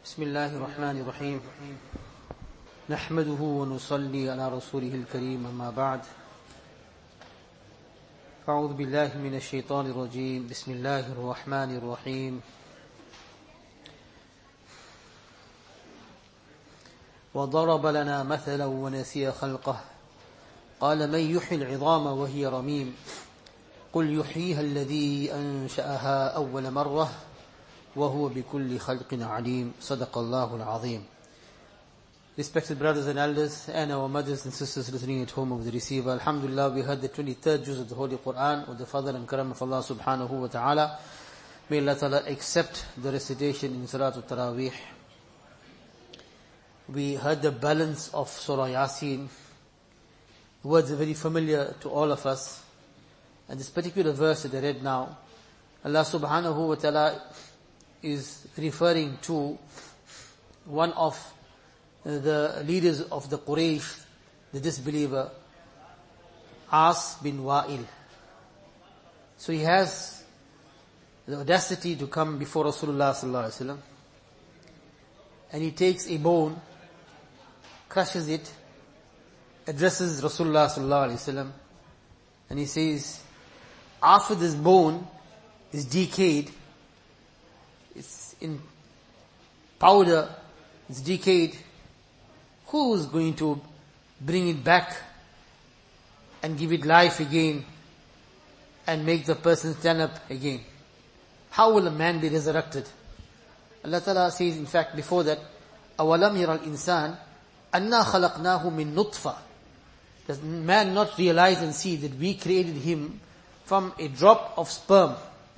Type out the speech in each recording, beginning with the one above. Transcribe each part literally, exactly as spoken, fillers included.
بسم الله الرحمن الرحيم نحمده ونصلي على رسوله الكريم أما بعد أعوذ بالله من الشيطان الرجيم بسم الله الرحمن الرحيم وضرب لنا مثلا ونسي خلقه قال من يحيي العظام وهي رميم قل يحييها الذي أنشأها أول مرة وهو بكل خلق عليم صدق الله العظيم. Respected brothers and elders and our mothers and sisters listening at home of the receiver, Alhamdulillah, we heard the twenty-third juz of the Holy Quran with the fadl and karam of Allah subhanahu wa ta'ala. May Allah ta'ala accept the recitation in Salatul Taraweeh. We heard the balance of Surah Yasin. Words are very familiar to all of us. And this particular verse that I read now, Allah subhanahu wa ta'ala is referring to one of the leaders of the Quraysh, the disbeliever, As bin Wa'il. So he has the audacity to come before Rasulullah sallallahu alaihi wasallam, and he takes a bone, crushes it, addresses Rasulullah sallallahu alaihi wasallam, and he says, after this bone is decayed, it's in powder, it's decayed, who is going to bring it back and give it life again and make the person stand up again? How will a man be resurrected? Allah Ta'ala says, in fact, before that, أَوَلَمْ يَرَ الْإِنسَانِ أَنَّا خَلَقْنَاهُ مِن نُطْفَةٍ. Does man not realize and see that we created him from a drop of sperm?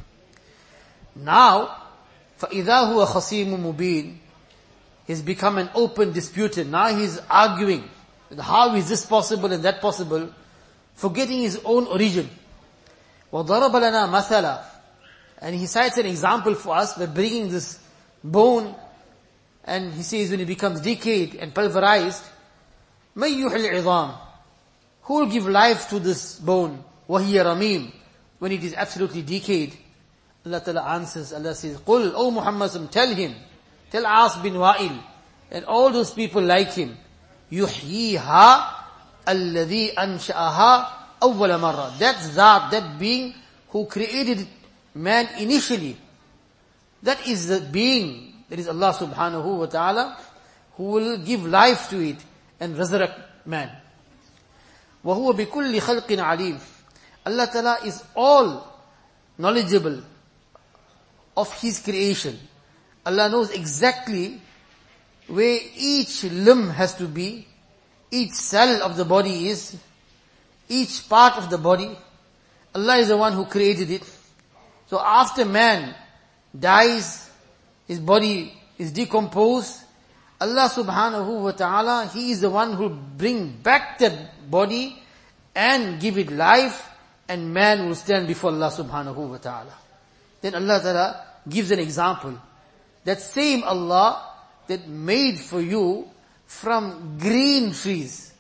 Now, فَإِذَا هُوَ خَصِيمٌ مُبِينٌ. He's become an open disputant. Now he's arguing, how is this possible and that possible, forgetting his own origin. وَضَرَبَ لَنَا مَثَلًا. And he cites an example for us by bringing this bone, and he says when it becomes decayed and pulverized, مَنْ يُحْيِي الْعِظَامِ. Who will give life to this bone? وَهِيَ رَمِيمٌ. When it is absolutely decayed. Allah Ta'ala answers, Allah says, قُلْ, O Muhammad, tell him, tell As bin Wa'il, and all those people like him, يُحْيِيهَا الَّذِي أَنْشَأَهَا أَوَّلَ مَرَّةٍ. That Zat, that being who created man initially, that is the being, that is Allah subhanahu wa ta'ala, who will give life to it and resurrect man. وَهُوَ بِكُلِّ خَلْقٍ عَلِيمٍ. Allah Ta'ala is all knowledgeable of His creation. Allah knows exactly where each limb has to be, each cell of the body is, each part of the body. Allah is the one who created it. So after man dies, his body is decomposed, Allah subhanahu wa ta'ala, He is the one who will bring back that body and give it life, and man will stand before Allah subhanahu wa ta'ala. Then Allah ta'ala gives an example. That same Allah that made for you from green trees.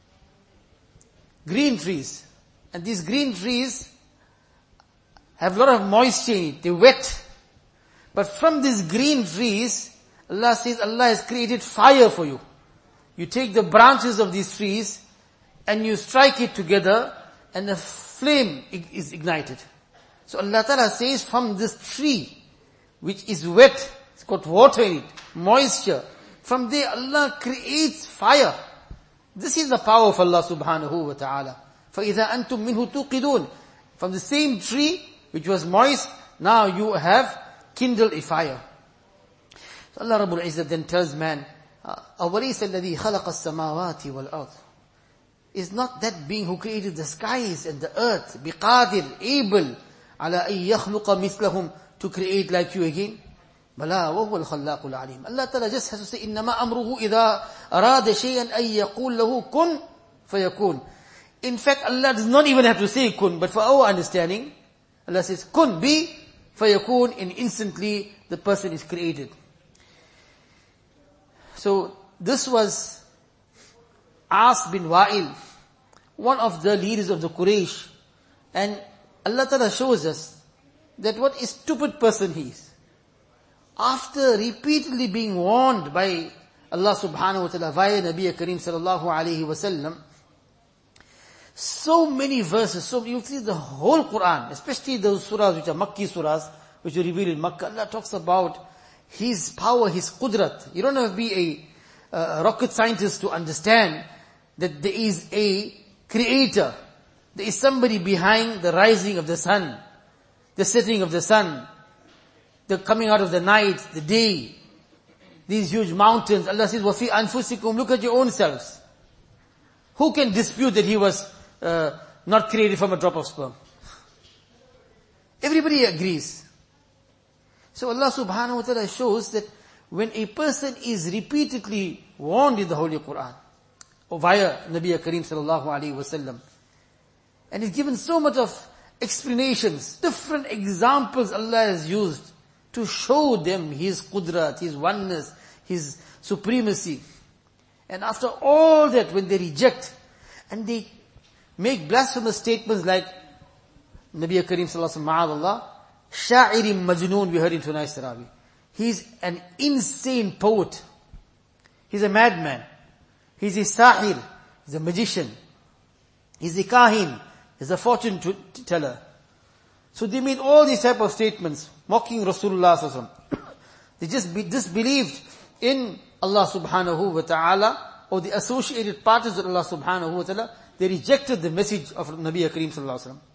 Green trees. And these green trees have a lot of moisture in it. They're wet. But from these green trees, Allah says Allah has created fire for you. You take the branches of these trees and you strike it together, and a flame is ignited. So Allah Ta'ala says, from this tree, which is wet, it's got water in it, moisture, from there Allah creates fire. This is the power of Allah subhanahu wa ta'ala. فَإِذَا أَنْتُم مِّنْهُ تُوقِدُونَ. From the same tree, which was moist, now you have kindled a fire. So Allah Rabbul Izzat then tells man, أَوَلَيْسَ الَّذِي خَلَقَ السَّمَاوَاتِ وَالْأَرْضِ. Is not that being who created the skies and the earth, biqadir, able, ala ay yakhluqa mithlahum, to create like you again? Bala wa huwa al-khallaqul alim. Allah Ta'ala just has to say, innama amruhu idha arada shay'an ay yaqul lahu kun fayakun. In fact, Allah does not even have to say kun, but for our understanding, Allah says kun, be, fayakun, and instantly the person is created. So this was As bin Wa'il, one of the leaders of the Quraysh. And Allah Ta'ala shows us that what a stupid person he is. after repeatedly being warned by Allah subhanahu wa ta'ala via Nabi Kareem sallallahu alayhi wa sallam, so many verses, so you see the whole Quran, especially those surahs which are Makki surahs, which are revealed in Makkah, Allah talks about His power, His qudrat. You don't have to be a, a rocket scientist to understand that there is a creator. There is somebody behind the rising of the sun, the setting of the sun, the coming out of the night, the day, these huge mountains. Allah says, وَفِي أَنفُسِكُمْ, look at your own selves. Who can dispute that He was uh, not created from a drop of sperm? Everybody agrees. So Allah subhanahu wa ta'ala shows that when a person is repeatedly warned in the Holy Quran, or via Nabi Kareem sallallahu alayhi wa sallam, and is given so much of explanations, different examples Allah has used to show them His qudrat, His oneness, His supremacy. And after all that, when they reject, and they make blasphemous statements like, Nabi Kareem sallallahu alayhi wa sallam, Sha'irim Majnoon, we heard in tonight's Tarawih. He's an insane poet. He's a madman. He's a sahir. He's a magician. He's a kahin. He's a fortune teller. So they made all these type of statements, mocking Rasulullah sallallahu alaihi wasallam. They just be disbelieved in Allah subhanahu wa ta'ala, or the associated parties of Allah subhanahu wa ta'ala. They rejected the message of Nabi Kareem sallallahu alaihi wasallam.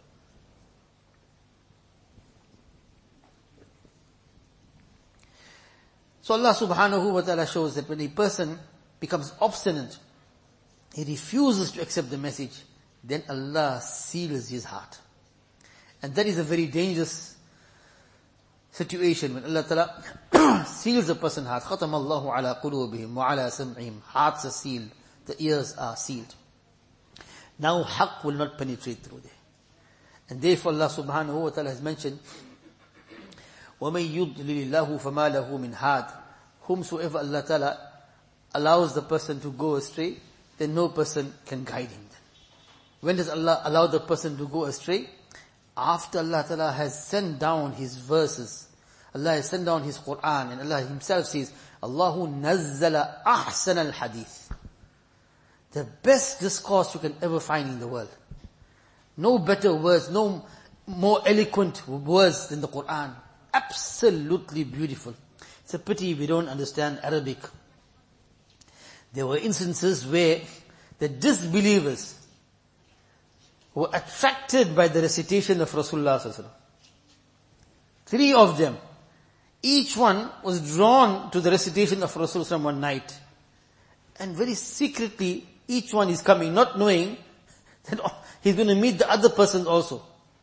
So Allah subhanahu wa ta'ala shows that when a person becomes obstinate, he refuses to accept the message, then Allah seals his heart. And that is a very dangerous situation when Allah ta'ala seals a person's heart. خَتَمَ اللَّهُ عَلَى قُلُوبِهِمْ وَعَلَى سَمْعِهِمْ. Hearts are sealed, the ears are sealed. Now haqq will not penetrate through there. And therefore Allah subhanahu wa ta'ala has mentioned, وَمَن يُضْلِلِ اللَّهُ فَمَا لَهُ مِنْ هَادٍ. Whomsoever Allah ta'ala allows the person to go astray, then no person can guide him. When does Allah allow the person to go astray? After Allah ta'ala has sent down His verses. Allah has sent down His Qur'an, and Allah Himself says, Allahu nazzala ahsan al-hadith. The best discourse you can ever find in the world. No better words, no more eloquent words than the Qur'an. Absolutely beautiful. It's a pity we don't understand Arabic. There were instances where the disbelievers were attracted by the recitation of Rasulullah sallallahu alaihi wasallam. Three of them. Each one was drawn to the recitation of Rasulullah one night. And very secretly, each one is coming, not knowing that he's going to meet the other person also.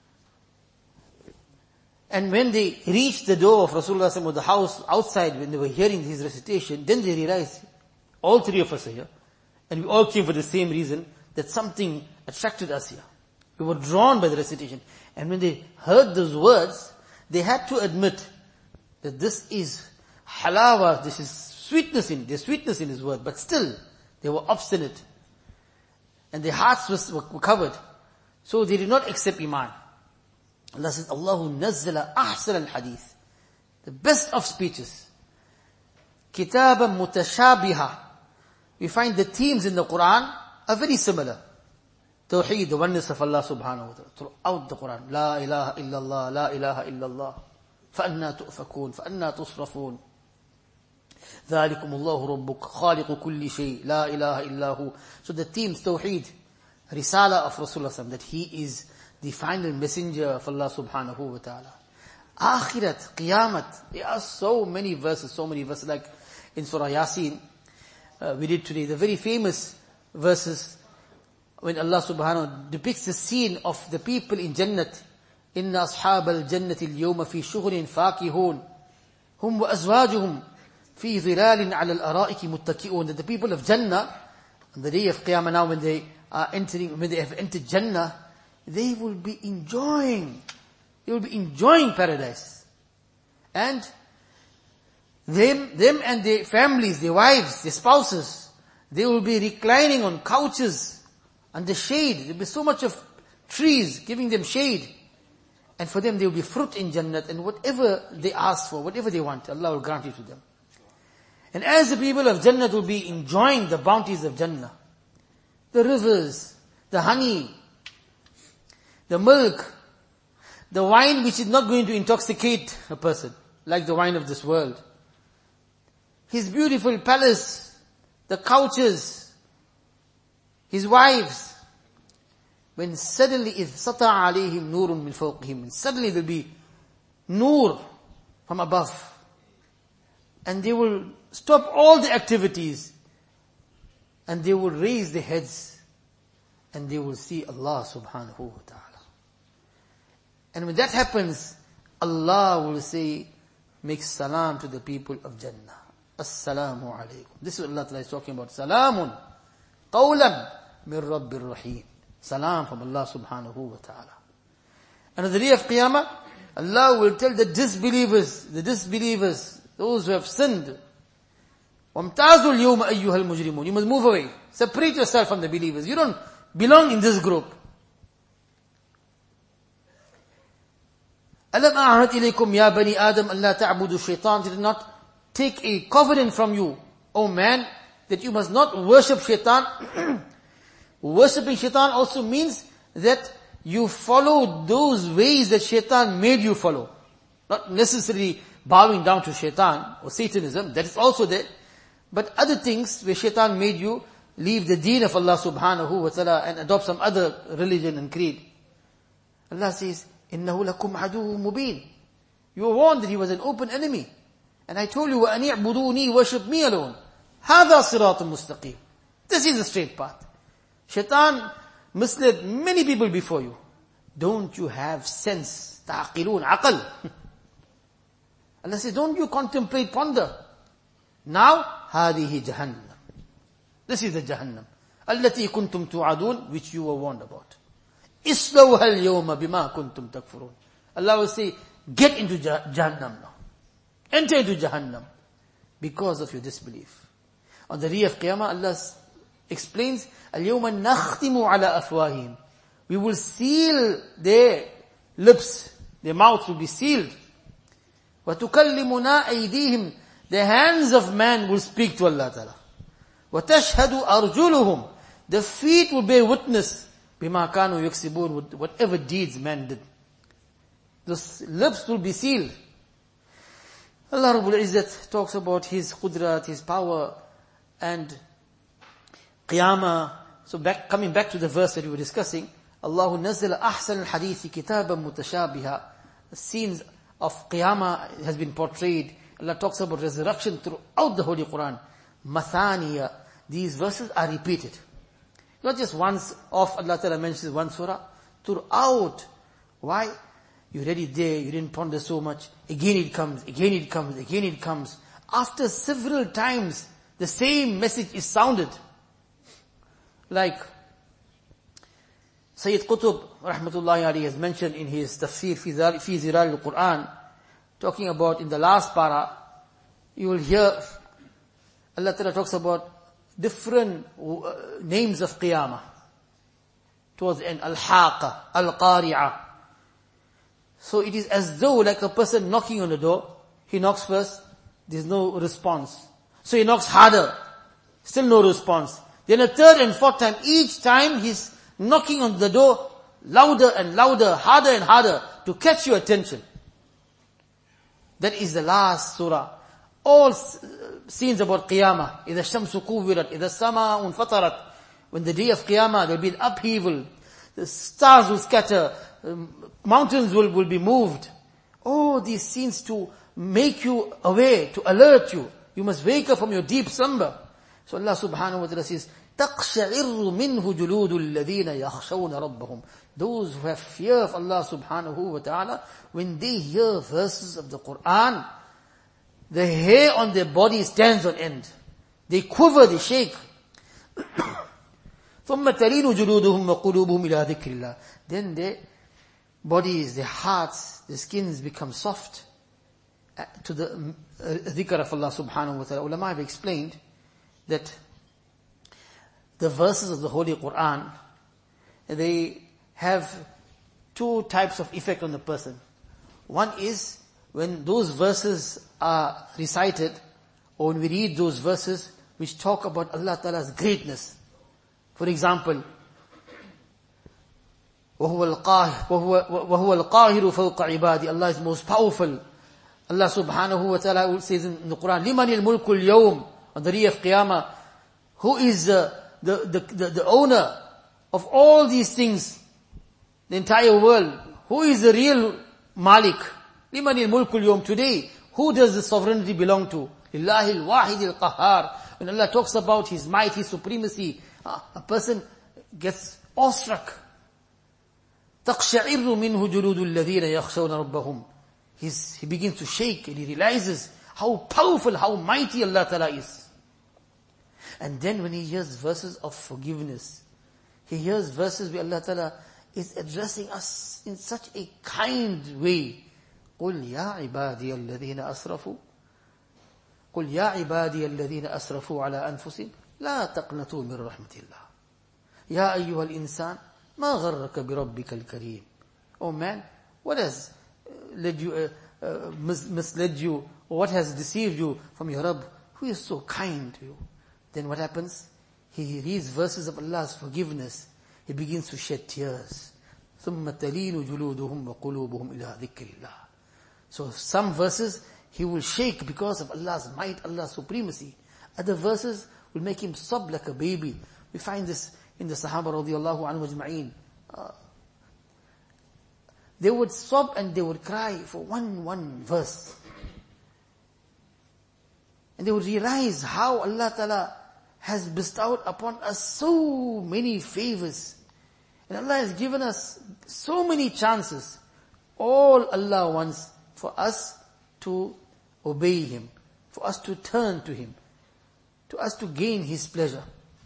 And when they reached the door of Rasulullah or the house outside, when they were hearing his recitation, then they realized, all three of us are here, and we all came for the same reason, that something attracted us here. We were drawn by the recitation. And when they heard those words, they had to admit that this is halawa, this is sweetness in, there's sweetness in his word, but still, they were obstinate. And their hearts was, were, were covered. So they did not accept Iman. Allah says, Allahu nazzala ahsan al-hadith. The best of speeches. Kitaban mutashabiha. We find the themes in the Quran are very similar. Tawheed, the oneness of Allah subhanahu wa ta'ala. Throughout the Quran. La ilaha illallah, la ilaha illallah. فَأَنَّا تُؤْفَكُونَ فَأَنَّا تُصْرَفُونَ ذَلِكُمُ اللَّهُ رَبُّكَ خَالِقُ كُلِّ شَيْءٍ لَا إِلَهَ إِلَّا هُ. So the themes, Tawheed, Risala of Rasulullah, that he is the final messenger of Allah subhanahu wa ta'ala. Akhirat, Qiyamat, there are so many verses, so many verses, like in Surah Yasin, uh, we did today, the very famous verses, when Allah subhanahu wa ta'ala depicts the scene of the people in Jannat, Inna ashab al-jannati al-yawma fi shughrin fakihun, hum wa azwajuhum fi dhilalin ala al-ara'iki muttaki'un. That the people of Jannah, on the day of Qiyamah now, when they are entering, when they have entered Jannah, they will be enjoying, they will be enjoying paradise. And them, them and their families, their wives, their spouses, they will be reclining on couches under shade. There will be so much of trees giving them shade. And for them there will be fruit in Jannat, and whatever they ask for, whatever they want, Allah will grant it to them. And as the people of Jannat will be enjoying the bounties of Jannah, the rivers, the honey, the milk, the wine which is not going to intoxicate a person, like the wine of this world, his beautiful palace, the couches, his wives, when suddenly إِذْ سَطَعَ عَلَيْهِمْ نُورٌ مِّنْ فَوْقِهِمْ, and suddenly there will be nur from above, and they will stop all the activities, and they will raise their heads, and they will see Allah subhanahu wa ta'ala. And when that happens, Allah will say, make salam to the people of Jannah. Assalamu alaikum. This is what Allah is talking about. Salamun qawlan min Rabbir Rahim. Salam from Allah subhanahu wa ta'ala. And on the day of Qiyamah, Allah will tell the disbelievers, the disbelievers, those who have sinned, وَامْتَازُوا الْيَوْمَ أَيُّهَا الْمُجْرِمُونَ. You must move away. Separate yourself from the believers. You don't belong in this group. أَلَمْ أَعْهَدْ إِلَيْكُمْ يَا بَنِي آدَمْ أَلَّا تَعْبُدُوا الشَّيْطَانَ. Did not take a covenant from you, O man, that you must not worship shaitan. Worshipping shaitan also means that you follow those ways that shaitan made you follow. Not necessarily bowing down to shaitan or Satanism, that is also there. But other things where shaitan made you leave the deen of Allah subhanahu wa ta'ala and adopt some other religion and creed. Allah says, إِنَّهُ لَكُمْ عَدُوٌ مُبِينٌ. You were warned that he was an open enemy. And I told you, وَأَنِ اعْبُدُونِي, worship me alone. هَذَا صِرَاطٌ مُسْتَقِيمٌ. This is the straight path. Shaitan misled many people before you. Don't you have sense? تَعْقِلُونَ عَقَلٌ. Allah says, don't you contemplate, ponder. Now, هَذِهِ جَهَنَّمْ. This is the Jahannam. الَّتِي كُنْتُمْ تُوعَدُونَ, which you were warned about. إِسْلَوْهَا الْيَوْمَ بِمَا كُنْتُمْ تَكْفُرُونَ. Allah will say, get into Jahannam now. Enter into Jahannam. Because of your disbelief. On the day of Qiyamah, Allah explains, الْيَوْمَ نَخْتِمُ عَلَىٰ أَفْوَاهِهِمْ. We will seal their lips. Their mouths will be sealed. وَتُكَلِّمُنَا أَيْدِيهِمْ. The hands of man will speak to Allah Ta'ala. وَتَشْهَدُ أَرْجُلُهُمْ. The feet will bear witness. بِمَا كَانُوا يَكْسِبُونَ. Whatever deeds man did. The lips will be sealed. Allah Rabbul Izzat talks about His qudrat, His power, and Qiyamah. So back, coming back to the verse that we were discussing, Allahu nazzala ahsan al-hadithi kitaban mutashabiha. The scenes of Qiyamah has been portrayed. Allah talks about resurrection throughout the Holy Quran. Mathaniya. These verses are repeated. Not just once off, Allah Ta'ala mentions one surah. Throughout. Why? You read it there, you didn't ponder so much. Again it comes, again it comes, again it comes. After several times, the same message is sounded. Like Sayyid Qutb, rahmatullahi alayhi, has mentioned in his tafsir, fi Zilal al-Quran, talking about in the last para, you will hear Allah Ta'ala talks about different uh, names of Qiyamah. Towards the end, Al-Haqa, Al-Qari'ah. So it is as though like a person knocking on the door. He knocks first, there's no response. So he knocks harder, still no response. Then a third and fourth time, each time he's knocking on the door, louder and louder, harder and harder, to catch your attention. That is the last surah. All scenes about Qiyamah. إِذَا الشَّمْسُ كُوِّرَتْ إِذَا السَّمَاءُ انْفَطَرَتْ. When the day of Qiyamah, there will be an upheaval. The stars will scatter. Um, mountains will, will be moved. All these scenes to make you aware, to alert you. You must wake up from your deep slumber. So Allah subhanahu wa ta'ala says, تَقْشَعِرُّ مِنْهُ جُلُودُ الَّذِينَ يَخْشَوْنَ رَبَّهُمْ. Those who have fear of Allah subhanahu wa ta'ala, when they hear verses of the Qur'an, the hair on their body stands on end. They quiver, they shake. ثُمَّ تَلِينُ جُلُودُهُمْ وَقُلُوبُهُمْ إِلَىٰ ذِكْرِ اللَّهِ. Then their bodies, their hearts, their skins become soft to the dhikr of Allah subhanahu wa ta'ala. Ulama have explained that the verses of the Holy Quran, they have two types of effect on the person. One is when those verses are recited, or when we read those verses which talk about Allah Ta'ala's greatness. For example, وَهُوَ الْقَاهِرُ وَهُوَ الْقَاهِرُ فَوْقَ عِبَادِ, Allah is most powerful. Allah subhanahu wa ta'ala says in the Quran, لِمَنِ الْمُلْكُ الْيَوْمِ, on the day of Qiyamah, who is uh, the, the, the, the owner of all these things, the entire world? Who is the real Malik? لِمَنِ الْمُلْكُ الْيَوْمِ, today, who does the sovereignty belong to? لِلَّهِ الْوَاحِدِ الْقَهَّارِ. When Allah talks about His might, His supremacy, a person gets awestruck. تَقْشَعِرُّ مِنْهُ جُلُودُ الَّذِينَ يَخْشَوْنَ رَبَّهُم. He's, he begins to shake and he realizes how powerful, how mighty Allah Ta'ala is. And then when he hears verses of forgiveness, he hears verses where Allah Ta'ala is addressing us in such a kind way. قُلْ يَا عِبَادِيَ الَّذِينَ أَسْرَفُوا قُلْ يَا عِبَادِيَ الَّذِينَ أَسْرَفُوا عَلَىٰ أَنفُسِهِمْ لَا تَقْنَطُوا مِنْ رَحْمَةِ اللَّهِ يَا أَيُّهَا الْإِنسَانِ مَا غَرَّكَ بِرَبِّكَ الْكَرِيمِ. Oh man, what has led you, uh, uh, mis- misled you, or what has deceived you from your Rabb, who is so kind to you? Then what happens? He reads verses of Allah's forgiveness. He begins to shed tears. ثُمَّ تَلِينُ جُلُودُهُمْ وَقُلُوبُهُمْ إِلَىٰ ذِكْرِ اللَّهِ. So some verses he will shake because of Allah's might, Allah's supremacy. Other verses will make him sob like a baby. We find this in the Sahaba radiallahu anhu ajma'een. Uh, they would sob and they would cry for one, one verse. And they would realize how Allah Ta'ala has bestowed upon us so many favors. And Allah has given us so many chances. All Allah wants for us to obey Him, for us to turn to Him, to us to gain His pleasure.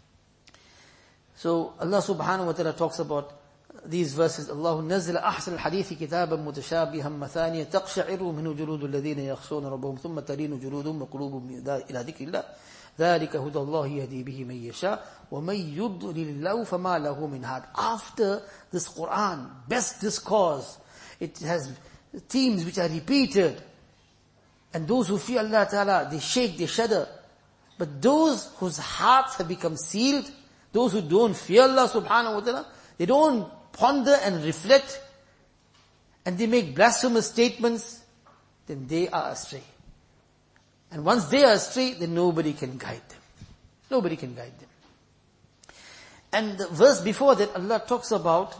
So Allah subhanahu wa ta'ala talks about these verses. Allah نزل أحسن الحديث كتابا متشابها مثانية تقشعر منه جلود الذين يخشون ربهم ثم تلين جلودهم وقلوبهم إلى ذكر الله ذلك هدى الله يهدي به من يشاء ومن يضلل الله فما له من هاد. After this Quran, best discourse, it has themes which are repeated. And those who fear Allah Ta'ala, they shake, they shudder. But those whose hearts have become sealed, those who don't fear Allah subhanahu wa ta'ala, they don't ponder and reflect, and they make blasphemous statements, then they are astray. And once they are astray, then nobody can guide them. Nobody can guide them. And the verse before that, Allah talks about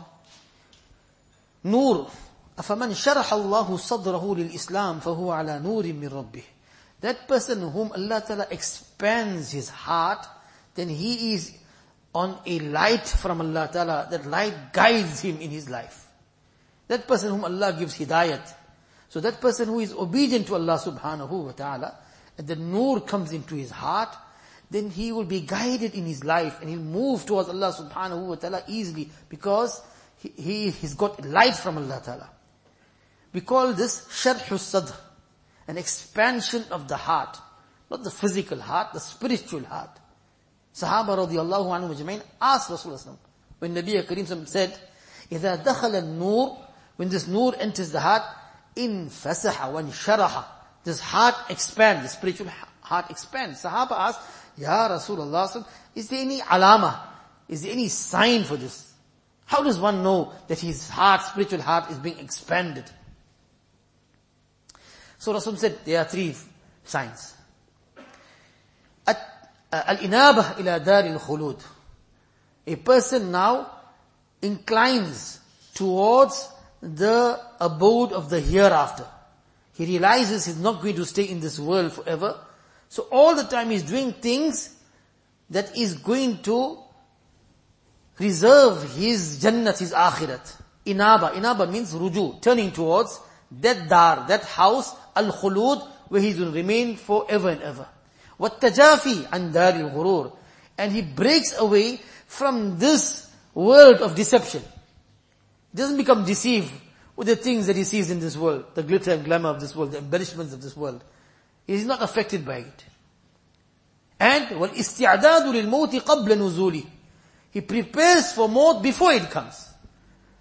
Nur. أَفَمَنْ شَرَحَ اللَّهُ صَدْرَهُ لِلْإِسْلَامِ فَهُوَ عَلَى نُورٍ مِّن رَبِّهِ. That person whom Allah Ta'ala expands his heart, then he is on a light from Allah Ta'ala. That light guides him in his life. That person whom Allah gives hidayat. So that person who is obedient to Allah subhanahu wa ta'ala, and the nur comes into his heart, then he will be guided in his life and he'll move towards Allah subhanahu wa ta'ala easily because he, he, he's got light from Allah Ta'ala. We call this sharh sadr, an expansion of the heart. Not the physical heart, the spiritual heart. Sahaba radiallahu anhu ajma'in asked Rasulullah when Nabi Kareem said, إِذَا دَخَلَ النُّورِ, when this nur enters the heart, in fasaha wa sharaha, this heart expands, the spiritual heart expands. Sahaba asked, Ya Rasulullah, is there any alama? Is there any sign for this? How does one know that his heart, spiritual heart, is being expanded? So Rasul said, there are three signs. Al-inabah ila dar al-khulud. A person now inclines towards the abode of the hereafter. He realizes he's not going to stay in this world forever. So all the time he's doing things that is going to reserve his jannat, his akhirat. Inaba. Inaba means ruju, turning towards that dar, that house, al-khulud, where he will remain forever and ever. وَالتَّجَافِي عَنْ دَارِ الْغُرُورِ. And he breaks away from this world of deception. He doesn't become deceived with the things that he sees in this world, the glitter and glamour of this world, the embellishments of this world. He is not affected by it. And وَالْإِسْتِعْدَادُ لِلْمَوْتِ قَبْلَ نُزُولِهِ. He prepares for maut before it comes.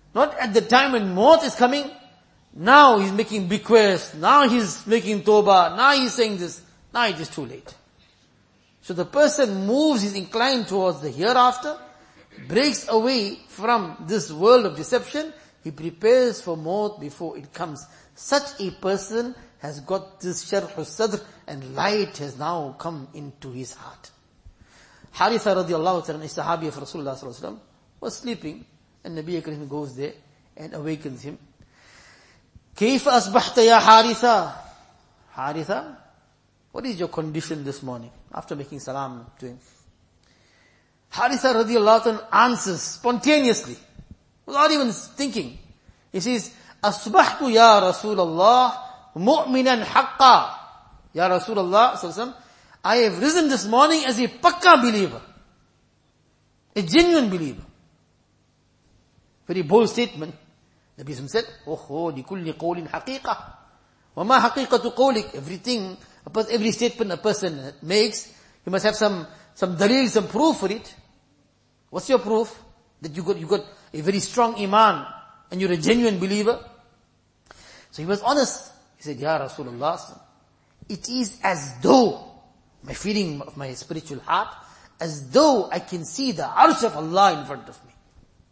Not at the time when maut is coming. Now he's making bequests. Now he's making tawbah. Now he's saying this. Now it is too late. So the person moves, is inclined towards the hereafter, breaks away from this world of deception. He prepares for maut before it comes. Such a person has got this sharh sadr, and light has now come into his heart. Haritha radiallahu ta'ala, a sahabi of Rasulullah sallallahu alaihi wasallam, was sleeping, and Nabi Karim goes there and awakens him. كيف أصبحت يا حارثة? Haritha, what is your condition this morning? After making salam to him. Haritha radiallahu ta'ala answers spontaneously, without even thinking. He says, أصبحت يا رسول الله مؤمنا حقا. Ya Rasulullah sallallahu alaihi wasallam, I have risen this morning as a pakka believer. A genuine believer. Very bold statement. Nabi Sallallahu said, "Oh, likulli qawlin haqiqah. Wa ma haqiqatu qawlik?" Everything, every statement a person makes, he must have some, some dalil, some proof for it. What's your proof? That you got, you got a very strong iman, and you're a genuine believer? So he was honest. He said, Ya Rasulullah, it is as though, my feeling of my spiritual heart, as though I can see the arsh of Allah in front of me.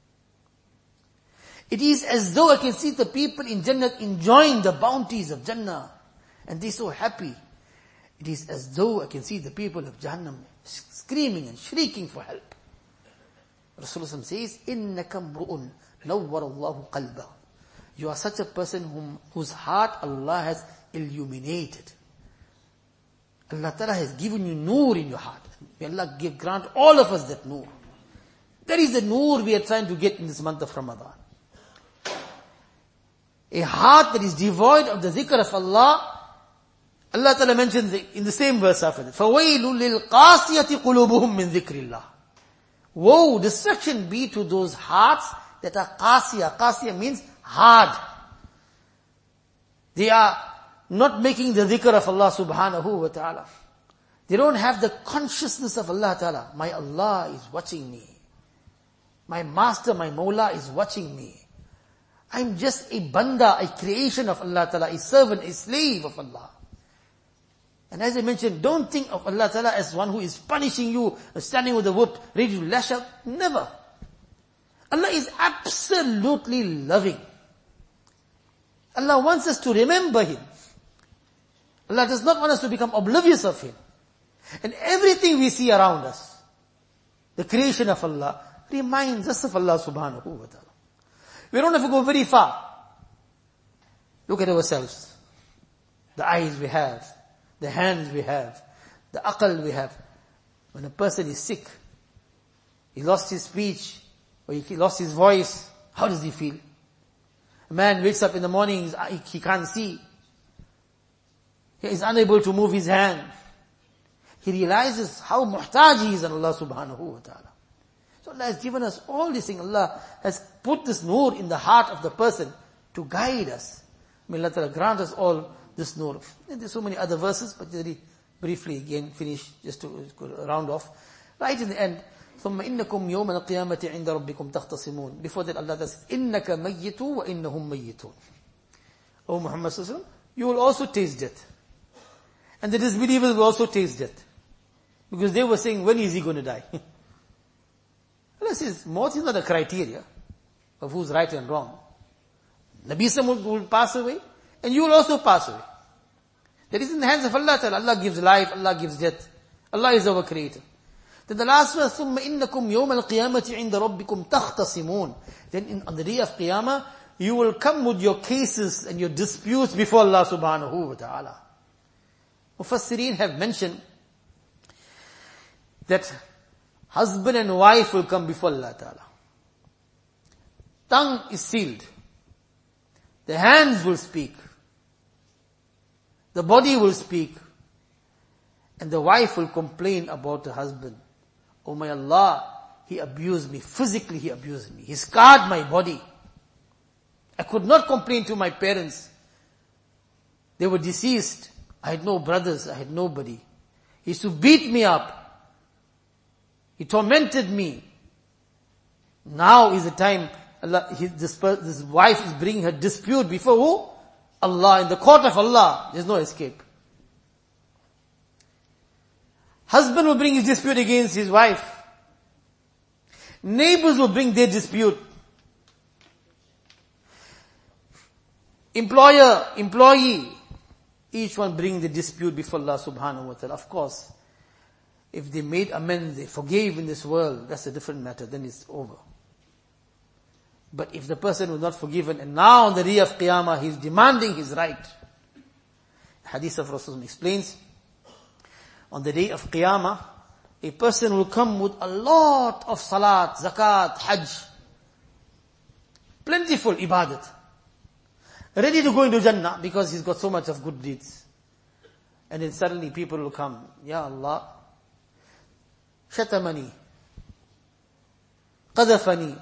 It is as though I can see the people in Jannah enjoying the bounties of Jannah, and they're so happy. It is as though I can see the people of Jahannam screaming and shrieking for help. Rasulullah says, إِنَّكَ امْرُؤٌ نَوَّرَ اللَّهُ قَلْبَهُ. You are such a person whom, whose heart Allah has illuminated. Allah Ta'ala has given you nur in your heart. May Allah give, grant all of us that nur. That is the nur we are trying to get in this month of Ramadan. A heart that is devoid of the zikr of Allah. Allah Ta'ala mentions in the same verse after that, فَوَيْلُ لِلْقَاسِيَةِ قُلُوبُهُمْ مِنْ ذِكْرِ اللَّهِ. Woe, destruction be to those hearts that are qasiyah. Qasiyah means hard. They are not making the dhikr of Allah subhanahu wa ta'ala. They don't have the consciousness of Allah ta'ala. My Allah is watching me. My master, my Mawla is watching me. I'm just a banda, a creation of Allah ta'ala, a servant, a slave of Allah. And as I mentioned, don't think of Allah ta'ala as one who is punishing you, standing with a whip, ready to lash out. Never. Allah is absolutely loving. Allah wants us to remember Him. Allah does not want us to become oblivious of Him. And everything we see around us, the creation of Allah, reminds us of Allah subhanahu wa ta'ala. We don't have to go very far. Look at ourselves. The eyes we have, the hands we have, the aql we have. When a person is sick, he lost his speech, or he lost his voice, how does he feel? A man wakes up in the morning, he can't see. He is unable to move his hand. He realizes how muhtaj he is on Allah subhanahu wa ta'ala. So Allah has given us all these things. Allah has put this nur in the heart of the person to guide us. May Allah ta'ala grant us all this nur. And there's so many other verses, but very briefly again finish, just to round off. Right in the end, ثُمَّ إِنَّكُمْ يَوْمَ الْقِيَامَةِ عِنْدَ رَبِّكُمْ تَخْتَصِمُونَ. Before that Allah says, إِنَّكَ مَيِّتُ وَإِنَّهُمْ مَيِّتُونَ. O Muhammad sallallahu alaihi wasallam, you will also taste death. And the disbelievers will also taste death. Because they were saying, when is he going to die? Allah says, maut is not a criteria of who's right and wrong. Nabi Sallallahu will pass away, and you will also pass away. That is in the hands of Allah Ta'ala. Allah gives life, Allah gives death. Allah is our creator. Then the last verse, ثُمَّ إِنَّكُمْ يَوْمَ الْقِيَامَةِ عِنْدَ رَبِّكُمْ تَخْتَصِمُونَ. Then in, on the day of Qiyamah, you will come with your cases and your disputes before Allah subhanahu wa ta'ala. Mufassirin have mentioned that husband and wife will come before Allah ta'ala. Tongue is sealed. The hands will speak. The body will speak. And the wife will complain about the husband. Oh my Allah, he abused me. Physically he abused me. He scarred my body. I could not complain to my parents. They were deceased. I had no brothers. I had nobody. He used to beat me up. He tormented me. Now is the time Allah, his, this, this wife is bringing her dispute before who? Allah. In the court of Allah, there's no escape. Husband will bring his dispute against his wife. Neighbors will bring their dispute. Employer, employee, each one bring the dispute before Allah subhanahu wa ta'ala. Of course, if they made amends, they forgave in this world, that's a different matter, then it's over. But if the person was not forgiven, and now on the day of Qiyamah, he's demanding his right. Hadith of Rasulullah explains, on the day of Qiyamah, a person will come with a lot of salat, zakat, hajj, plentiful ibadat, ready to go into Jannah because he's got so much of good deeds. And then suddenly people will come, Ya Allah, shatamani, qadafani,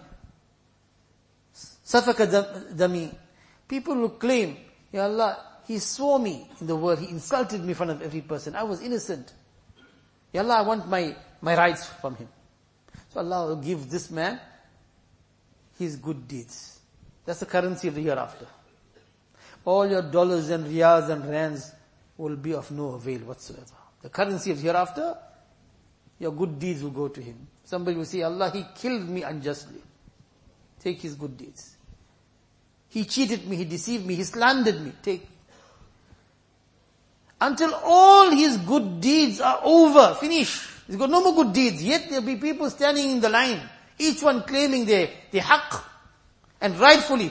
safaka dami. People will claim, Ya Allah, he swore me in the world, he insulted me in front of every person. I was innocent. Ya Allah, I want my, my rights from him. So Allah will give this man his good deeds. That's the currency of the hereafter. All your dollars and riyals and rands will be of no avail whatsoever. The currency of hereafter, your good deeds will go to him. Somebody will say, Allah, he killed me unjustly. Take his good deeds. He cheated me, he deceived me, he slandered me. Take. Until all his good deeds are over, finish. He's got no more good deeds. Yet there'll be people standing in the line, each one claiming their, their haqq, and rightfully.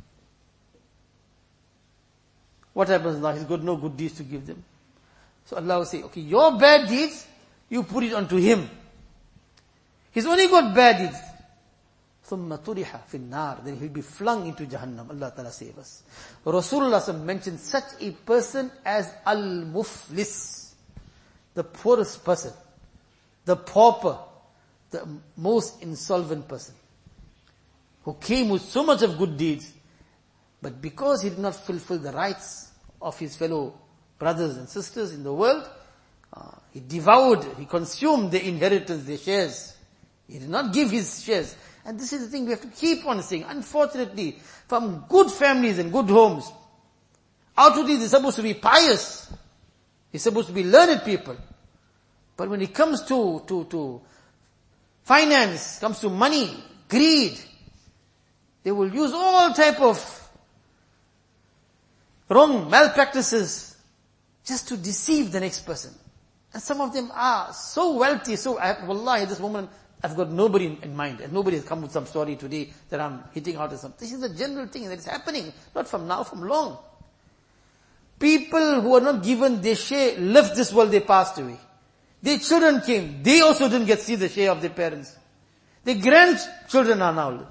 What happens now? He's got no good deeds to give them. So Allah will say, okay, your bad deeds, you put it onto him. He's only got bad deeds. ثُمَّ طُرِحَ فِي النَّارِ. Then he'll be flung into Jahannam. Allah Ta'ala save us. Rasulullah mentioned such a person as al-muflis, the poorest person, the pauper, the most insolvent person, who came with so much of good deeds, but because he did not fulfill the rights of his fellow brothers and sisters in the world, uh, he devoured, he consumed their inheritance, their shares. He did not give his shares. And this is the thing we have to keep on saying. Unfortunately, from good families and good homes, outwardly they're supposed to be pious. They're supposed to be learned people. But when it comes to, to, to finance, comes to money, greed, they will use all type of wrong malpractices just to deceive the next person. And some of them are so wealthy, so, I, wallahi, this woman, I've got nobody in, in mind, and nobody has come with some story today that I'm hitting out or something. This is a general thing that is happening, not from now, from long. People who are not given their share left this world, they passed away. Their children came, they also didn't get to see the share of their parents. Their grandchildren are now.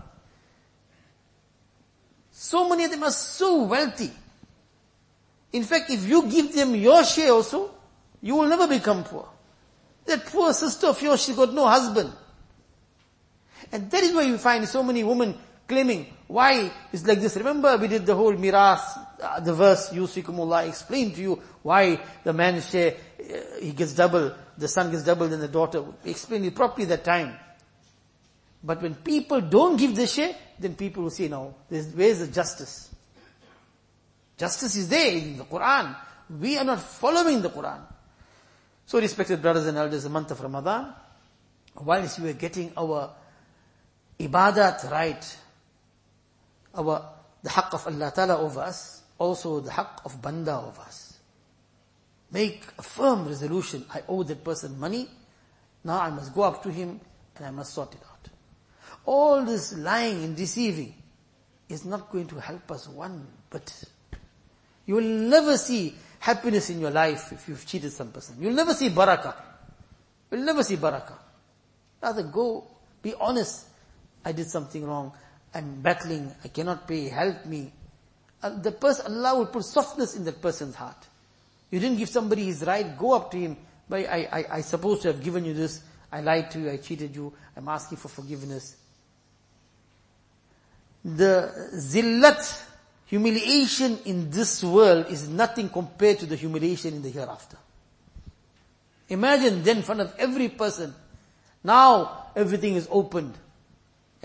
So many of them are so wealthy. In fact, if you give them your share also, you will never become poor. That poor sister of yours, she got no husband. And that is why you find so many women claiming, why it's like this. Remember we did the whole miras, uh, the verse, Yusikumullah explained to you why the man's share, uh, he gets double, the son gets double than the daughter. We explained it properly that time. But when people don't give the share, then people will say, no, where's the justice? Justice is there in the Quran. We are not following the Quran. So respected brothers and elders, the month of Ramadan, whilst we are getting our ibadat right, our, the haqq of Allah Ta'ala over us, also the haqq of banda over us. Make a firm resolution, I owe that person money, now I must go up to him and I must sort it out. All this lying and deceiving is not going to help us one bit. You will never see happiness in your life if you've cheated some person. You'll never see barakah. You'll never see barakah. Rather go, be honest. I did something wrong. I'm battling. I cannot pay. Help me. Uh, the person, Allah will put softness in that person's heart. You didn't give somebody his right. Go up to him. But I, I, I supposed to have given you this. I lied to you. I cheated you. I'm asking for forgiveness. The zillat, humiliation in this world is nothing compared to the humiliation in the hereafter. Imagine then in front of every person, now everything is opened.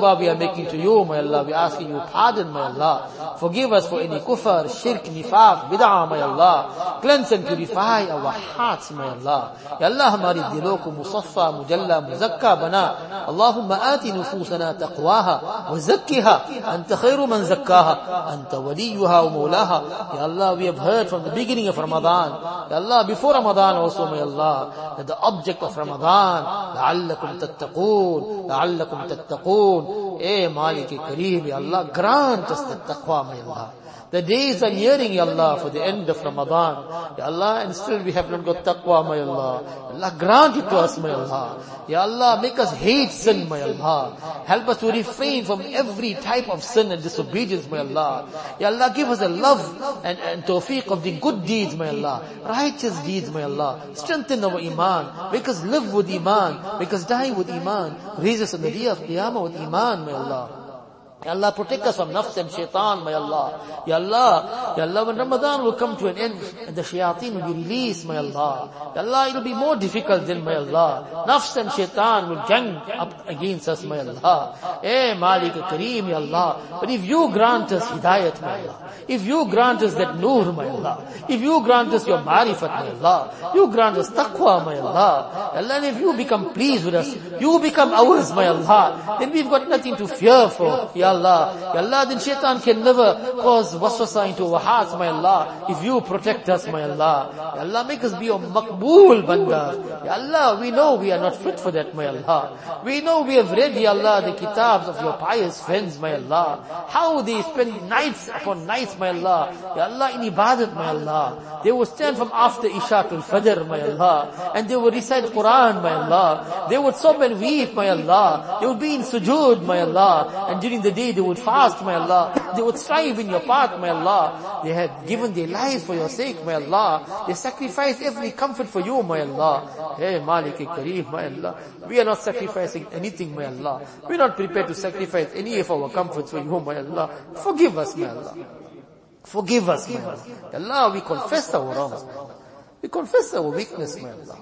tawbah we are making to you, my Allah. We are asking you pardon, my Allah. Forgive us for any kufr, shirk, nifaq, bid'ah, my Allah. Cleanse and purify our hearts, my Allah. Ya Allah, हमारी दिलों को मुसफ़ा, मुजल्ला, मुज़क्का बना. Allahumma आति नुफूसना तक़वाहा व ज़क्किहा अंत खैरु मन ज़क्काहा अंत वलियुहा व मौलाहा. Ya Allah, we have heard from the beginning of Ramadan, Ya Allah, before Ramadan also, my Allah, that the object of Ramadan, لعلكم تتقون, لعلكم تتقون. Eh, Malik Kareem, Ya Allah, grant us the taqwa, my Allah. The days are nearing, Ya Allah, for the end of Ramadan. Ya Allah, and still we have not got taqwa, my Allah. Ya Allah, grant it to us, my Allah. Ya Allah, make us hate sin, my Allah. Help us to refrain from every type of sin and disobedience, my Allah. Ya Allah, give us a love and, and tawfiq of the good deeds, my Allah. Righteous deeds, my Allah. Strengthen our iman. Make us live with iman. Make us die with iman. Raise us on the day of Qiyamah with iman, my Allah. Ya Allah, protect us from nafs and shaitan, my Allah. Ya Allah, Ya Allah, when Ramadan will come to an end and the shayateen will be released, my Allah. Ya Allah, it will be more difficult then, my Allah. Nafs and shaitan will gang up against us, my Allah. Eh, Malik Kareem, Ya Allah. But if you grant us hidayat, my Allah, if you grant us that nur, my Allah, if you grant us your marifat, my Allah, you grant us taqwa, my Allah. Ya Allah, and if you become pleased with us, you become ours, my Allah, then we've got nothing to fear for, Ya Allah. Ya Allah, then shaitan can never cause waswasa into our hearts, my Allah, if you protect us, my Allah. Ya Allah, make us be your maqbool banda. Ya Allah, we know we are not fit for that, my Allah. We know we have read, Ya Allah, the kitabs of your pious friends, my Allah. How they spend nights upon nights, my Allah. Ya Allah, in ibadat, my Allah. They would stand from after Isha till Fajr, my Allah. And they would recite Quran, my Allah. They would sob and weep, my Allah. They would be in sujood, my Allah. And during the day they would fast, my Allah. They would strive in your path, my Allah. They had given their lives for your sake, my Allah. They sacrificed every comfort for you, my Allah. Hey, Malik Kareem, my Allah. We are not sacrificing anything, my Allah. We are not prepared to sacrifice any of our comforts for you, my Allah. Forgive us, my Allah. Forgive us, my Allah. Ya Allah, we confess our wrongs, my Allah. We confess our weakness, my Allah.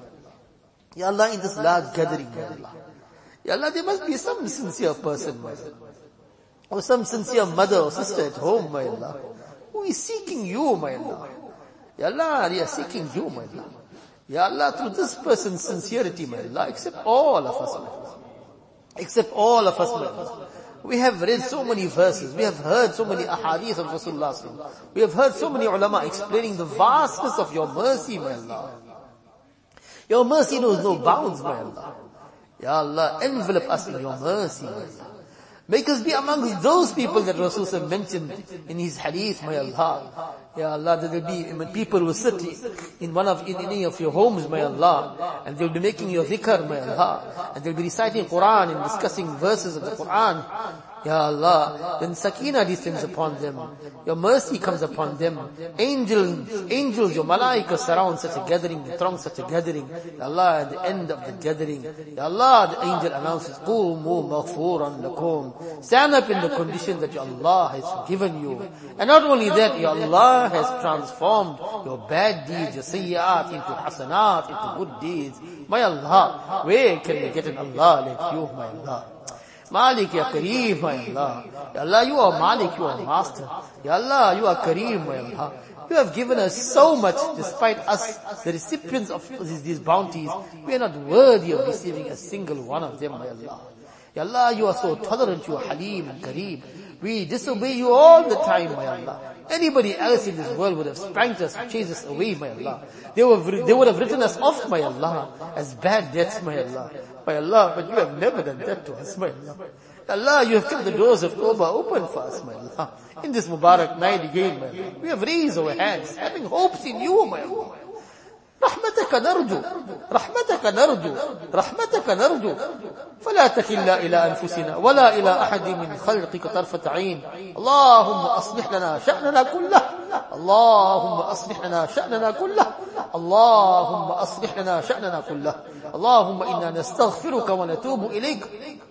Ya Allah, in this large gathering, my Allah. Ya Allah, there must be some sincere person, my Allah. Or some sincere mother or sister at home, my Allah, who is seeking you, my Allah. Ya Allah, they are seeking you, my Allah. Ya Allah, through this person's sincerity, my Allah, accept all of us, my Allah. Accept all of us, my Allah. We have read so many verses. We have heard so many ahadith of Rasulullah. We have heard so many ulama explaining the vastness of your mercy, my Allah. Your mercy knows no bounds, my Allah. Ya Allah, envelop us in your mercy, my Allah. Make us be amongst those people that Rasulullah mentioned in his hadith, my Allah. Ya Allah, there will be when people will sit in one of, in any of your homes, my Allah, and they'll be making your dhikr, my Allah, and they'll be reciting Quran and discussing verses of the Quran. Ya Allah, then sakina descends upon them. Your mercy comes upon them. Angels, angels, your malaika surround such a gathering, throng such a gathering. Ya Allah, at the end of the gathering, Ya Allah, the angel announces, Qumu maghfuran lakum. Stand up in the condition that Allah has given you. And not only that, Ya Allah has transformed your bad deeds, your sayyat into hasanat, into good deeds. My Allah, where can we get an Allah like you, my Allah? Malik, Ya Kareem, my Allah. Ya Allah, you are Malik, you are Master. Ya Allah, you are Kareem, my Allah. You have given us so much, despite us, the recipients of these, these bounties. We are not worthy of receiving a single one of them, my Allah. Ya Allah, you are so tolerant, you are Halim and Kareem. We disobey you all the time, my Allah. Anybody else in this world would have spanked us, chased us away, my Allah. They would, they would have written us off, my Allah, as bad deaths, my Allah. My Allah, but you have never done that to us, my Allah. Allah, you have kept the doors of Tawbah open for us, my Allah. In this Mubarak night again, my Allah, we have raised our hands, having hopes in you, my Allah. رحمتك نرجو رحمتك نرجو رحمتك نرجو فلا تكلنا إلى أنفسنا ولا إلى أحد من خلقك طرفة عين. اللهم أصلح لنا شأننا كله اللهم أصلح لنا شأننا كله اللهم أصلح لنا شأننا كله اللهم إنا نستغفرك ونتوب إليك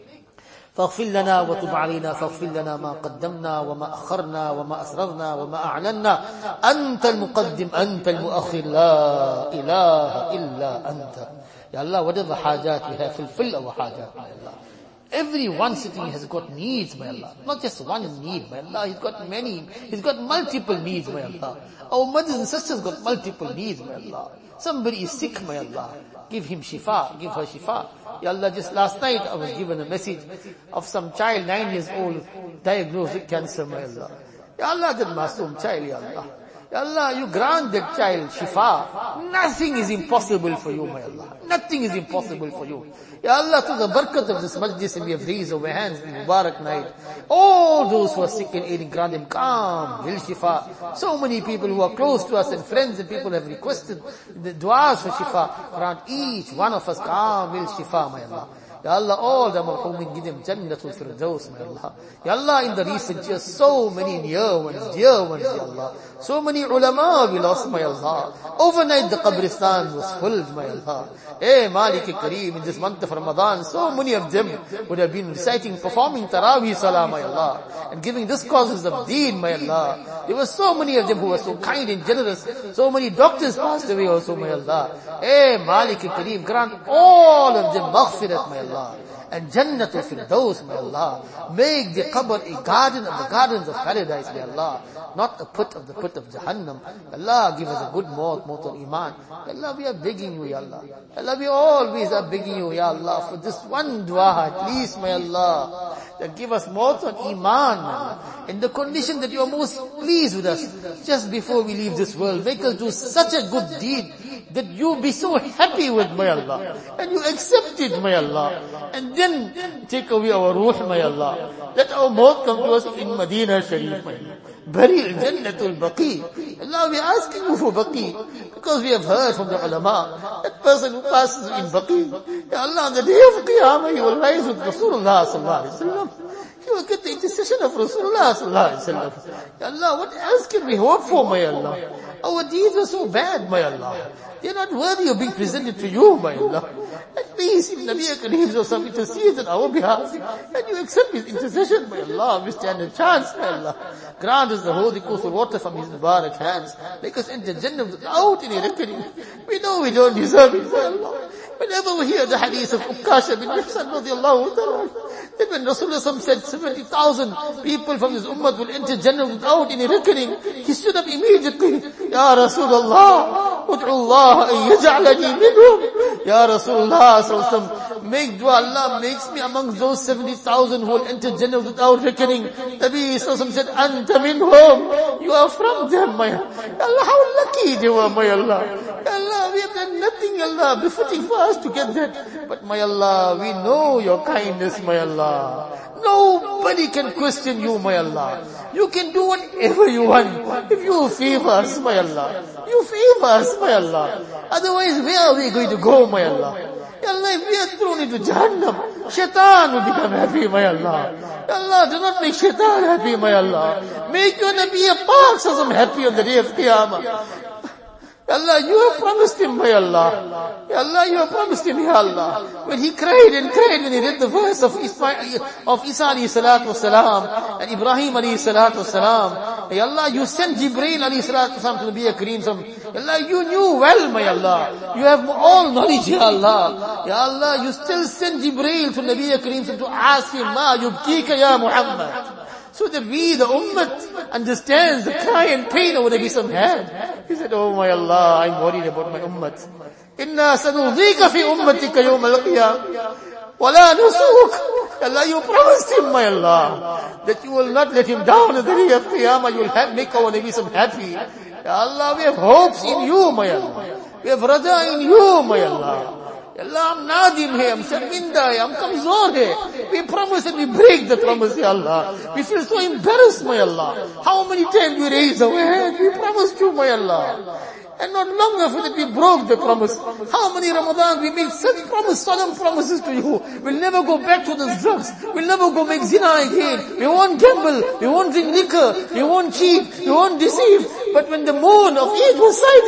فاغفر لنا وتب علينا فاغفر لنا ما قدمنا وما أخرنا وما أسررنا وما أعلنا أنت المقدم أنت المؤخر لا إله إلا أنت. Ya Allah, whatever hajat we have, fulfill our hajat, my Allah. Everyone sitting has got needs, my Allah. Not just one need, my Allah. He's got many. He's got multiple needs, my Allah. Our mothers and sisters got multiple needs, my Allah. Somebody is sick, my Allah. Give him shifa. Give her shifa. Ya Allah, just last night I was given a message of some child, nine years old, diagnosed with cancer, my Allah. Ya Allah, that masoom child, Ya Allah. Ya Allah, you grant that child shifa. Nothing is impossible for you, my Allah. Nothing is impossible for you. Ya Allah, to the barakat of this majlis, and we have raised our hands in Mubarak night. All those who are sick and ailing, grant them calm, will shifa. So many people who are close to us and friends and people have requested the du'as for shifa. Grant each one of us calm, will shifa, my Allah. Ya Allah, all the marhumin, give them Jannatul Firdaus, my Allah. Ya Allah, in the recent years, so many near ones, dear ones, Ya Allah. So many ulama we lost, my Allah. Overnight the Qabristan was filled, my Allah. Eh, Malik Kareem, in this month of Ramadan, so many of them would have been reciting, performing Taraweeh Salah, my Allah. And giving this causes of deen, my Allah. There were so many of them who were so kind and generous. So many doctors passed away also, my Allah. Eh, Malik Kareem, grant all of them maghfirat, my Allah. And Jannatul Firdaus, my Allah. Make the qabr a garden of the gardens of paradise, my Allah. Not a pit of the pit of Jahannam. Allah, give us a good maut, maut al iman. Allah, we are begging you, Ya Allah. Allah, we always are begging you, Ya Allah, for this one dua at least, my Allah. That give us maut al iman, my Allah. In the condition that you are most pleased with us. Just before we leave this world, make us do such a good deed that you be so happy with, my Allah. And you accept it, my Allah. And then take away our ruh, my Allah. Let our maut come to us in Medina Sharif, my Allah. Burial Jannatul Baqi. Allah, we are asking you for Baqi. Because we have heard from the ulama, that person who passes in Baqi, Ya Allah, on the day of Qiyamah, he will rise with Rasulullah sallallahu alaihi wasallam. He will get the intercession of Rasulullah sallallahu alaihi wasallam. Ya Allah, what else can we hope for, my Allah? Our deeds are so bad, my Allah. They are not worthy of being presented to you, my Allah. At least if Nabi Kareem or some intercedes on our behalf, and you accept his intercession, my Allah, we stand a chance, my Allah. Grant us the holy coastal water from his Mubarak hands. Make us enter Jannah without any reckoning. We know we don't deserve it, my Allah. Whenever we hear the hadith of Ukasha bin Mihsan radiallahu ta'ala, that when Rasulullah said seventy thousand people from his ummah will enter Jannah without any reckoning, he stood up immediately. Ya Rasulullah, ud'u Allah an yaj'alani minhum. Ya Rasulullah sallallahu alaihi wasallam, make dua, Allah makes me amongst those seventy thousand who will enter Jannah without reckoning. Nabi sallallahu alaihi wasallam said, Anta minhum. You are from them, my Allah. How lucky they were, my Allah. Ya Allah, we have done nothing, Allah, befitting for us to get that. But my Allah, we know your kindness, my Allah. Nobody can question you, my Allah. You can do whatever you want. If you favor us, my Allah. You favor us, my Allah. Otherwise, where are we going to go, my Allah? Ya Allah, if we are thrown into Jahannam, Shaitan will become happy, my Allah. Ya Allah, do not make Shaitan happy, my Allah. Make your Nabi Pak Sallallahu happy on the day of Qiyamah. Ya Allah, you have promised him, my Allah. Ya Allah, you have promised him, Ya Allah. When he cried and cried when he read the verse of Isa, of Isa alayhi salatu wasalam and Ibrahim alayhi salatu wasalam. Ya Allah, you sent Jibreel alayhi salatu wasalam to the Nabi Kareem. Ya Allah, you knew well, my Allah. You have all knowledge, Ya Allah. Ya Allah, you still send Jibreel to Nabi Kareem to ask him, Ma yubkika ya Muhammad. So that we, the ummah, understands the cry and pain of Nabi Sallallahu had. He said, oh my Allah, I'm worried about my ummah. Inna sanudhika fi ummatika yawm al-qiyam. Wala nusuk. Allah, you promised him, my Allah, that you will not let him down at the day of Qiyamah. You will have, make our Nabi Sallallahu happy. Ya Allah, we have hopes in you, my Allah. We have raja in you, my Allah. Allah, I'm nadim hai, I'm sharminda hai, I'm kamzor hai. We promise and we break the promise, Ya Allah. We feel so embarrassed, my Allah. How many times we raise our hand, we promised you, my Allah. And not long after that we broke the promise. How many Ramadan we made such promise, solemn promises to you. We'll never go back to those drugs. We'll never go make zina again. We won't gamble. We won't drink liquor. We won't cheat. We won't deceive. But when the moon of Eid was sighted,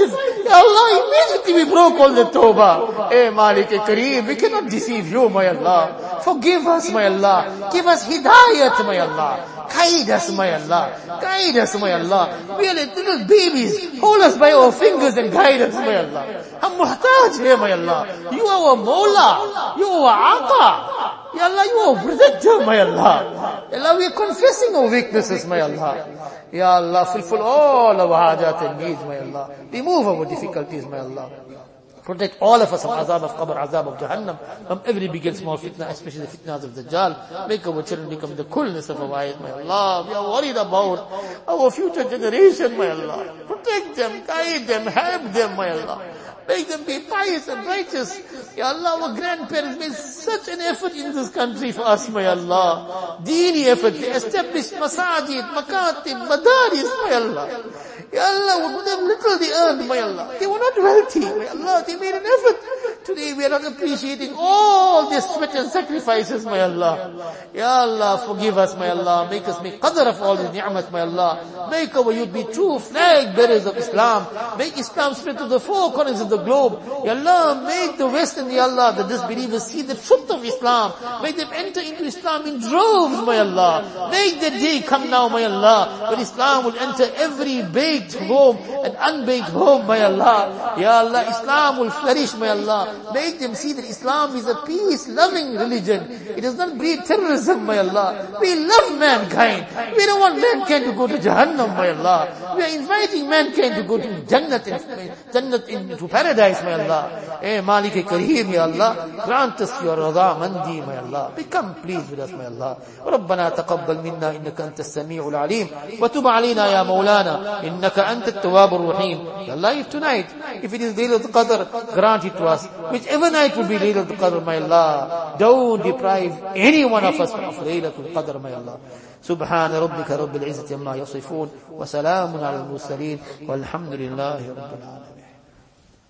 Ya Allah, immediately we broke all the tawbah. Eh Malik-e-Kareem, we cannot deceive you, my Allah. Forgive us, my Allah. Give us hidayat, my Allah. Guide us, my Allah. Guide us, my Allah. We are like little babies. Hold us by our fingers and guide us, my Allah. Hum muhtaj hai, my Allah. You are our Mawla. You are our Aqa. Ya Allah, you are our protector, my Allah. Ya Allah, we are confessing our weaknesses, my Allah. Ya Allah, fulfill all our hajat and needs, my Allah. Remove our difficulties, my Allah. Protect all of us from azab of qabr, azab of Jahannam, from every big and small fitna, especially the fitnas of Dajjal. Make our children become the coolness of our eyes, my Allah. We are worried about our future generation, my Allah. Protect them, guide them, help them, my Allah. Make them be pious and righteous. Ya Allah, our grandparents made such an effort in this country for us, my Allah. Deeni effort. They established masajid, makatib, madaris, my Allah. Ya Allah, with them little they earned, my Allah. They were not wealthy, my Allah. They made an effort. Today we are not appreciating all their sweat and sacrifices, my Allah. Ya Allah, forgive us, my Allah. Make us make qadr of all these ni'mat, my Allah. Make our youth be true flag bearers of Islam. Make Islam spread to the four corners of the globe. Ya Allah, make the West and Ya Allah, the disbelievers see the truth of Islam. Make them enter into Islam in droves, my Allah. Make the day come now, my Allah, when Islam will enter every baked home and unbaked home, my Allah. Ya Allah, Islam will flourish, my Allah. Make them see that Islam is a peace-loving religion. It does not breed terrorism, my Allah. We love mankind. We don't want mankind to go to Jahannam, my Allah. We are inviting mankind to go to Jannat, Jannat into paradise, my Allah. Eh, Malik-e-Kareem, ya Allah. Grant us your Radha Mandi, my Allah. Become pleased with us, my Allah. ربنا تقبل منا إنك أنت السميع العليم وتب علينا يا مولانا إنك أنت التواب الرحيم. Ya Allah, if tonight, if it is Laylatul Qadr, grant it to us. Whichever night will be Laylatul Qadr, my Allah. Don't deprive any one of us of Laylatul Qadr, my Allah. سبحان ربك رب العزة عما يصفون وسلام على المرسلين والحمد لله رب العالمين.